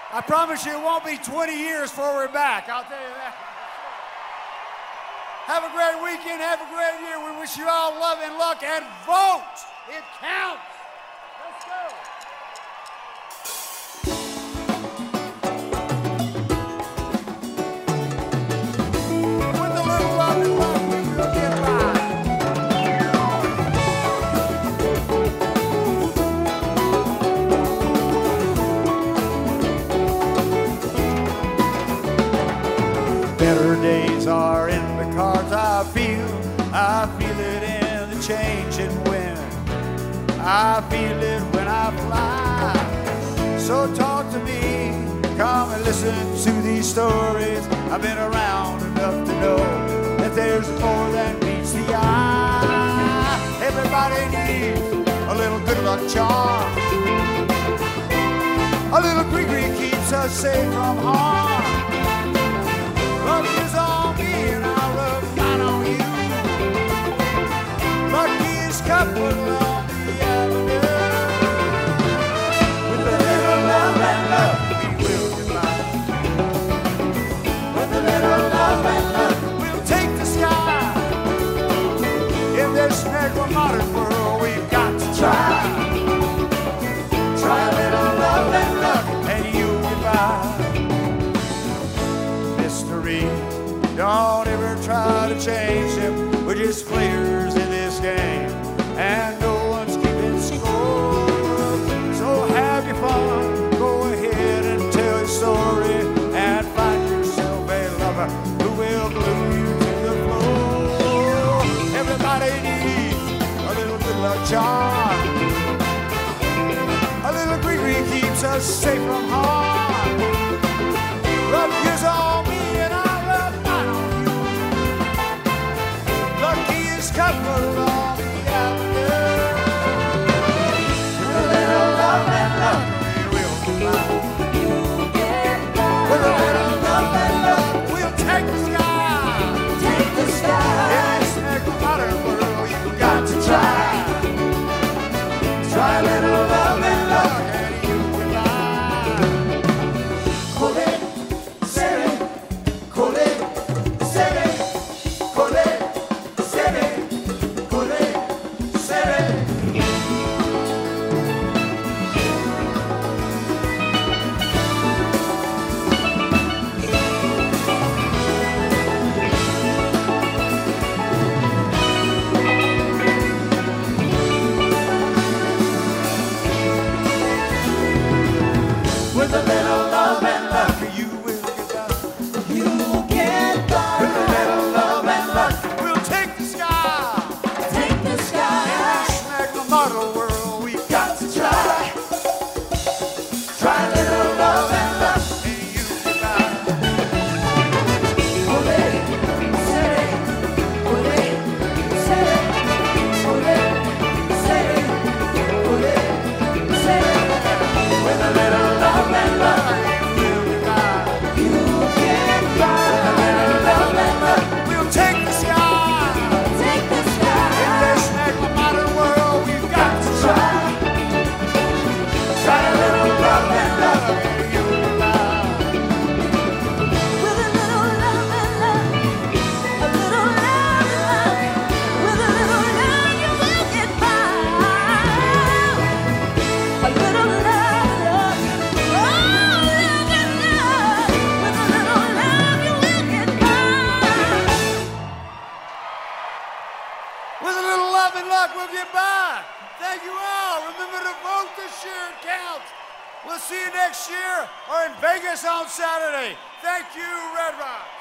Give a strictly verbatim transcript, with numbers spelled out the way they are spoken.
I promise you it won't be twenty years before we're back. I'll tell you that. Have a great weekend. Have a great year. We wish you all love and luck, and vote. It counts. Let's go. With a little love and luck, we will get by. Better days are in the cards, I feel. I feel it in the changing wind. I feel it when I fly. So talk to me, come and listen to these stories. I've been around enough to know that there's more than meets the eye. Everybody needs a little good luck charm. A little gree-gree keeps us safe from harm. Luck is on me and I'll rub mine on you. Lucky's couple along the avenue. With a little love and luck, we will get by. With a little love and luck, we'll take the sky. In this negro modern world, we've got to try. Try a little love and luck, and you'll get by. Don't ever try to change them. We're just players in this game, and no one's keeping score. So have your fun, go ahead and tell your story, and find yourself a lover who will glue you to the floor. Everybody needs a little good luck charm. A little gree-gree keeps us safe from harm. Luck is on me and I love mine on you. Lucky is couple on the avenue. With a little love and luck, we will get by. With a little love and luck, we'll take the sky. Take the sky. In this negro modern world, you've got to try. Try a little love and luck, and you'll get by. Hold it. With a little love and luck, you will get by. You get by. With a little love and luck, we'll take the sky. Take the sky. In this negro model world, we've got to try. Try a little love and luck, and you get by. Ole, say, ole, say, ole, say, ole, say. With a little love and luck, we'll get by. You get by. With a little love and luck, we'll take the sky. Take the sky. In this negro modern world, we've got to try. Try a little love and luck, and you'll get by. With a little love and luck, a little love and luck, with a little love you will get by. A little love. With a little love and luck, we'll get by. Thank you all. Remember to vote this year. It counts. We'll see you next year or in Vegas on Saturday. Thank you, Red Rock.